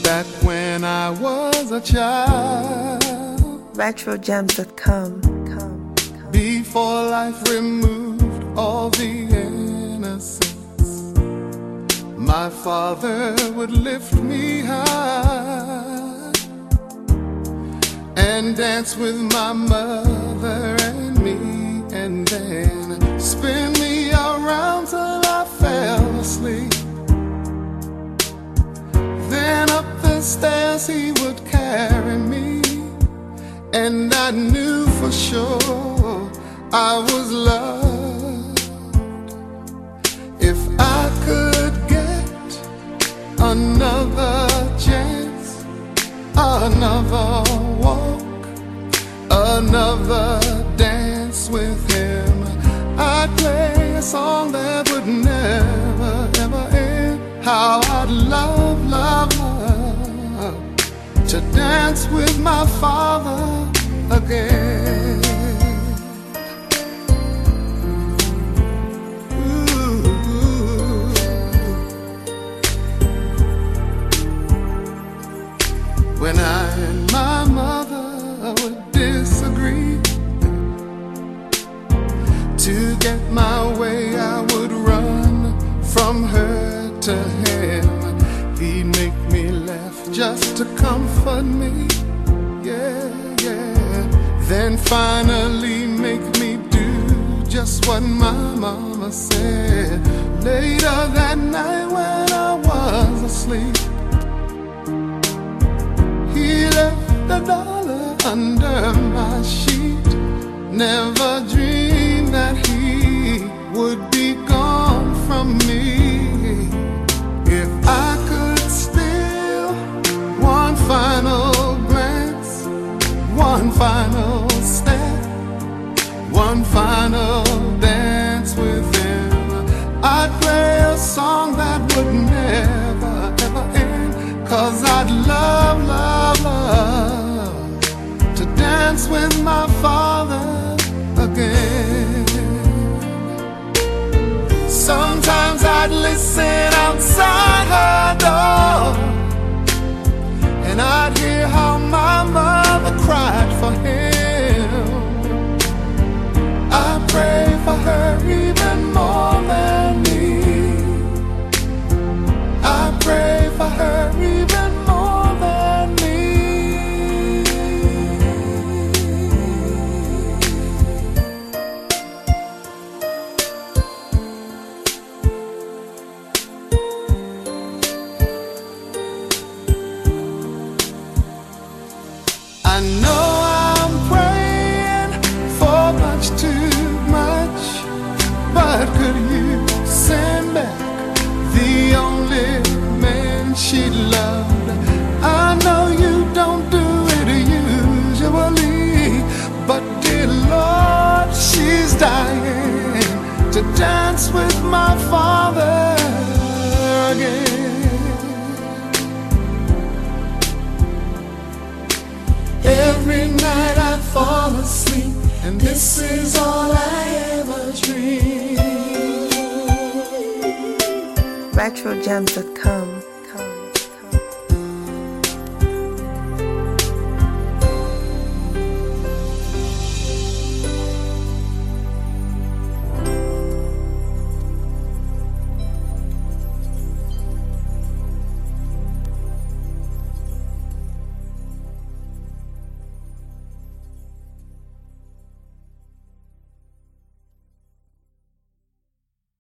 back when I was a child. RetroGems.com. Before life removed all the innocence, my father would lift me high and dance with my mother and me, and then spin me around till I fell asleep. Then up the stairs he would carry me, and I knew for sure I was loved. If I could get another chance, another walk, another dance with him, I'd play a song that would never, ever end. How I'd love, love, love to dance with my father again. When I and my mother would disagree, to get my way I would run from her to him. He'd make me laugh just to comfort me, yeah, yeah. Then finally make me do just what my mama said. Later that night when I was asleep, he left $1 under my sheet. Never dreamed that he would be gone from me. If I could steal one final glance, one final step, one final dance with him, I'd play a song that would never, ever end. 'Cause I'd love, love, love to dance with my father again. Sometimes I'd listen outside her door, and I'd hear how my mother cried for him. I pray for her even more than me. I pray for her even more than me. I know I'm praying for much too much, but could you send back the only man she loved? I know you don't do it usually, but dear Lord, she's dying to dance with my father again. Every night I fall asleep, and this is all I ever dream. RetroGems.com.